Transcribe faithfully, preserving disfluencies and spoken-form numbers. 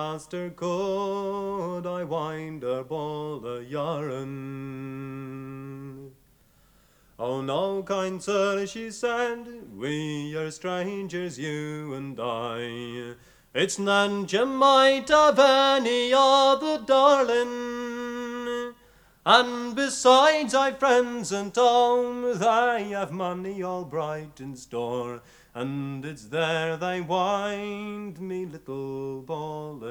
master, could I wind a ball o' yarn? Oh no, kind sir, she said, we are strangers, you and I. It's none you might have any other darling. And besides, I've friends at home, they have money all bright in store, and it's there they wind me little ball